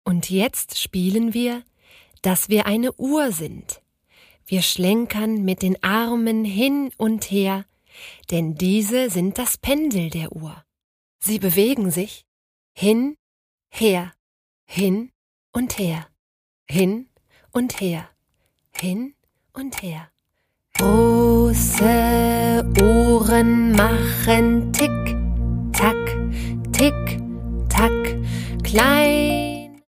Und jetzt spielen wir, dass wir eine Uhr sind. Wir schlenkern mit den Armen hin und her, denn diese sind das Pendel der Uhr. Sie bewegen sich hin, her, hin und her, hin und her, hin und her. Große Ohren machen Tick, Tack, Tick, Tack, kleine